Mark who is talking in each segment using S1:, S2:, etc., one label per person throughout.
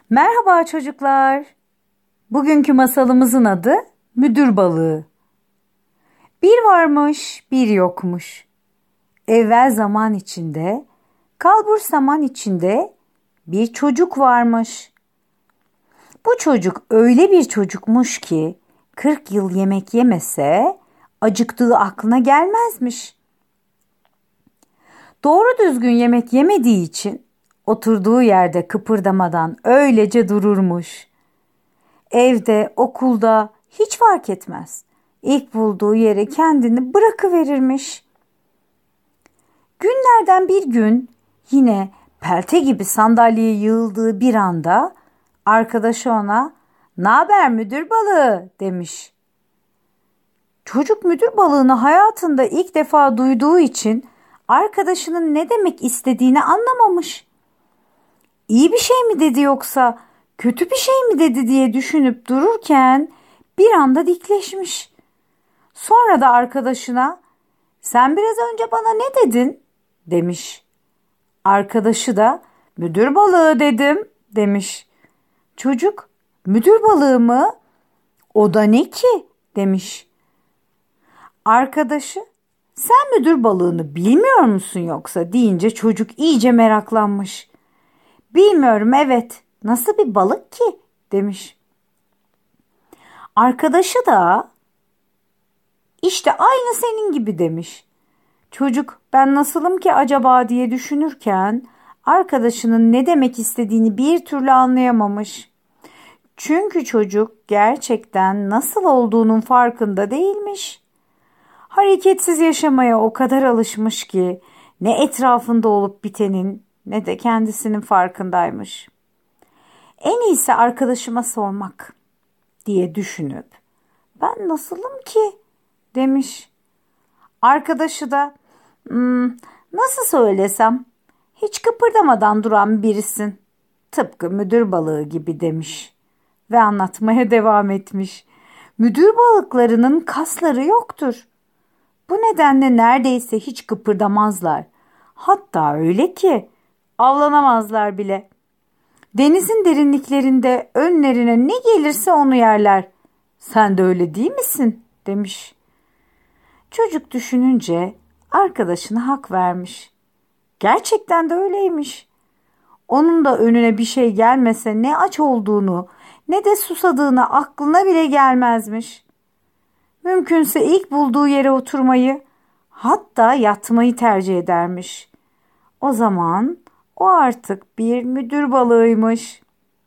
S1: Merhaba çocuklar. Bugünkü masalımızın adı Müdür Balığı. Bir varmış, bir yokmuş. Evvel zaman içinde, kalbur zaman içinde bir çocuk varmış. Bu çocuk öyle bir çocukmuş ki 40 yıl yemek yemese acıktığı aklına gelmezmiş. Doğru düzgün yemek yemediği için oturduğu yerde kıpırdamadan öylece dururmuş. Evde, okulda hiç fark etmez. İlk bulduğu yere kendini bırakıverirmiş. Günlerden bir gün yine pelte gibi sandalyeye yığıldığı bir anda arkadaşı ona "Naber müdür balığı?" demiş. Çocuk müdür balığını hayatında ilk defa duyduğu için arkadaşının ne demek istediğini anlamamış. İyi bir şey mi dedi yoksa kötü bir şey mi dedi diye düşünüp dururken bir anda dikleşmiş. Sonra da arkadaşına "Sen biraz önce bana ne dedin?" demiş. Arkadaşı da "Müdür balığı dedim." demiş. Çocuk "Müdür balığı mı? O da ne ki?" demiş. Arkadaşı "Sen müdür balığını bilmiyor musun yoksa?" deyince çocuk iyice meraklanmış. "Bilmiyorum, evet. Nasıl bir balık ki?" demiş. Arkadaşı da "İşte aynı senin gibi." demiş. Çocuk "Ben nasılım ki acaba?" diye düşünürken arkadaşının ne demek istediğini bir türlü anlayamamış. Çünkü çocuk gerçekten nasıl olduğunun farkında değilmiş. Hareketsiz yaşamaya o kadar alışmış ki ne etrafında olup bitenin ne de kendisinin farkındaymış. En iyisi arkadaşıma sormak diye düşünüp "Ben nasılım ki?" demiş. Arkadaşı da "Nasıl söylesem, hiç kıpırdamadan duran birisin. Tıpkı müdür balığı gibi." demiş ve anlatmaya devam etmiş. Müdür balıklarının kasları yoktur. Bu nedenle neredeyse hiç kıpırdamazlar. Hatta öyle ki avlanamazlar bile. Denizin derinliklerinde önlerine ne gelirse onu yerler. Sen de öyle değil misin? Demiş. Çocuk düşününce arkadaşına hak vermiş. Gerçekten de öyleymiş. Onun da önüne bir şey gelmese ne aç olduğunu ne de susadığını aklına bile gelmezmiş. Mümkünse ilk bulduğu yere oturmayı, hatta yatmayı tercih edermiş. O zaman o artık bir müdür balığıymış.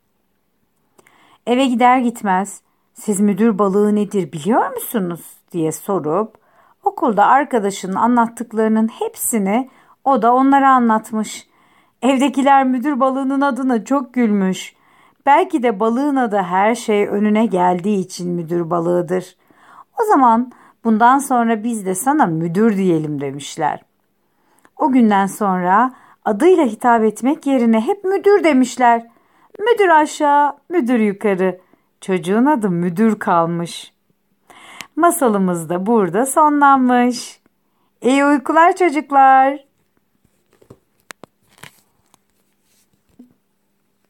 S1: Eve gider gitmez "Siz müdür balığı nedir biliyor musunuz?" diye sorup okulda arkadaşının anlattıklarının hepsini o da onlara anlatmış. Evdekiler müdür balığının adına çok gülmüş. Belki de balığın adı her şey önüne geldiği için müdür balığıdır. O zaman bundan sonra biz de sana müdür diyelim demişler. O günden sonra adıyla hitap etmek yerine hep müdür demişler. Müdür aşağı, müdür yukarı. Çocuğun adı müdür kalmış. Masalımız da burada sonlanmış. İyi uykular çocuklar.